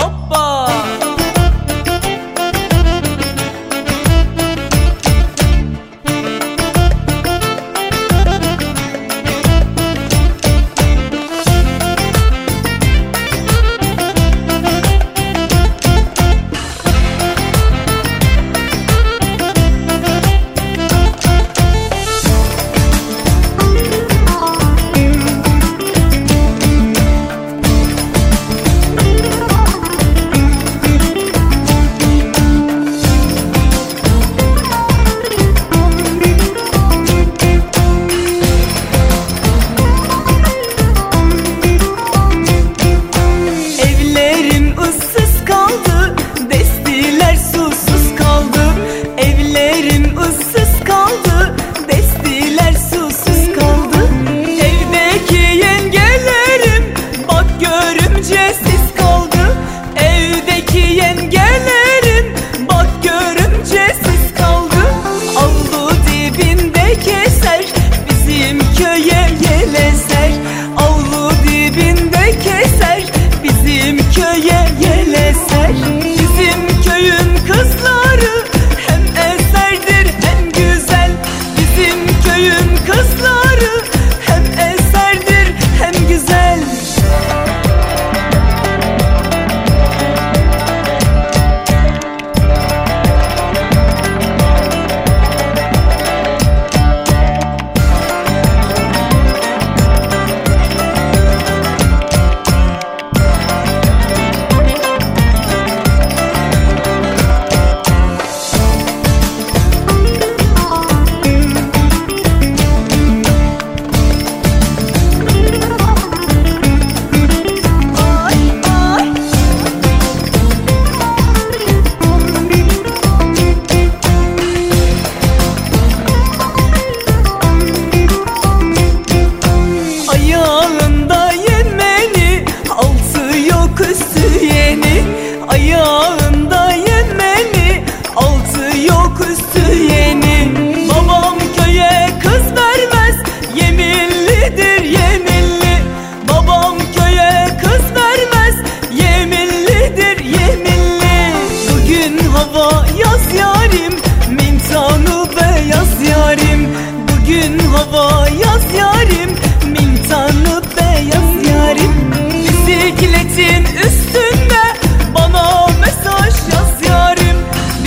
Hoppa! Ayağında yemeni, altı yok üstü yeni. Babam köye kız vermez, yeminlidir yeminli. Babam köye kız vermez, yeminlidir yeminli. Bugün hava yaz yarim, mintanı beyaz yarim. Bugün hava yaz yarim, mintanı beyaz yarim. Bisikletin üstünde bana mesaj yaz yarim.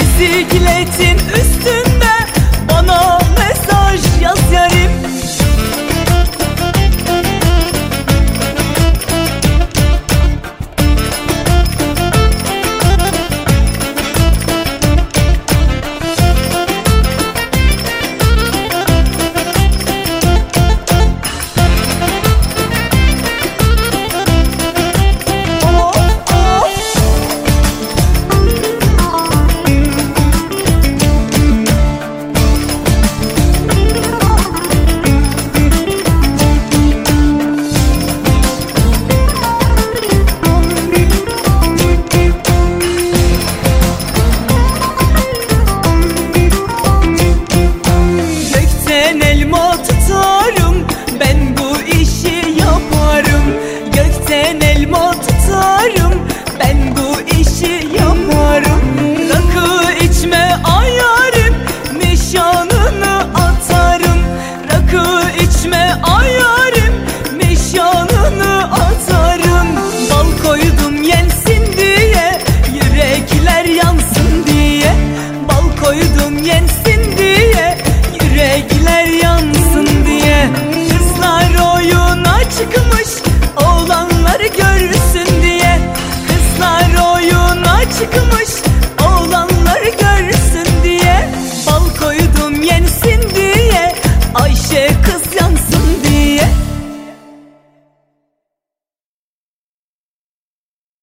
Bisikletin üstünde bana mesaj yaz yarim. Ben bu işi yaparım. Gökten elma tutarım, ben bu işi yaparım.